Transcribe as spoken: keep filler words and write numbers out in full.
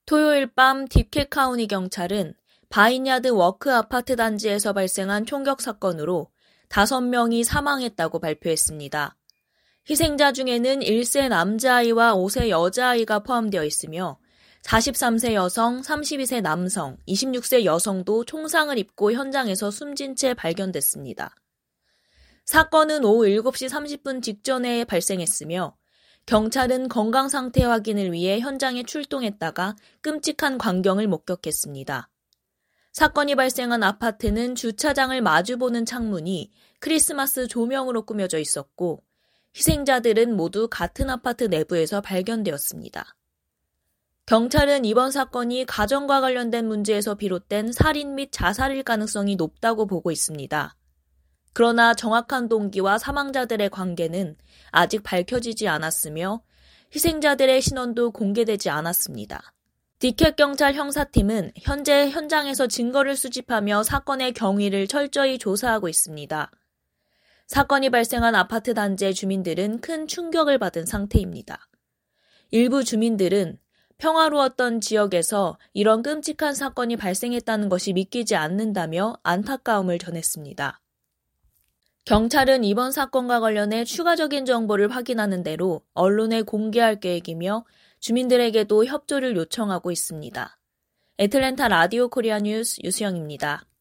토요일 밤 딥캣 카우니 경찰은 바인야드 워크 아파트 단지에서 발생한 총격 사건으로 다섯 명이 사망했다고 발표했습니다. 희생자 중에는 일 세 남자아이와 오 세 여자아이가 포함되어 있으며 사십삼 세 여성, 삼십이 세 남성, 이십육 세 여성도 총상을 입고 현장에서 숨진 채 발견됐습니다. 사건은 오후 일곱 시 삼십 분 직전에 발생했으며 경찰은 건강 상태 확인을 위해 현장에 출동했다가 끔찍한 광경을 목격했습니다. 사건이 발생한 아파트는 주차장을 마주보는 창문이 크리스마스 조명으로 꾸며져 있었고 희생자들은 모두 같은 아파트 내부에서 발견되었습니다. 경찰은 이번 사건이 가정과 관련된 문제에서 비롯된 살인 및 자살일 가능성이 높다고 보고 있습니다. 그러나 정확한 동기와 사망자들의 관계는 아직 밝혀지지 않았으며 희생자들의 신원도 공개되지 않았습니다. 딥캣 경찰 형사팀은 현재 현장에서 증거를 수집하며 사건의 경위를 철저히 조사하고 있습니다. 사건이 발생한 아파트 단지의 주민들은 큰 충격을 받은 상태입니다. 일부 주민들은 평화로웠던 지역에서 이런 끔찍한 사건이 발생했다는 것이 믿기지 않는다며 안타까움을 전했습니다. 경찰은 이번 사건과 관련해 추가적인 정보를 확인하는 대로 언론에 공개할 계획이며 주민들에게도 협조를 요청하고 있습니다. 애틀랜타 라디오 코리아 뉴스 유수영입니다.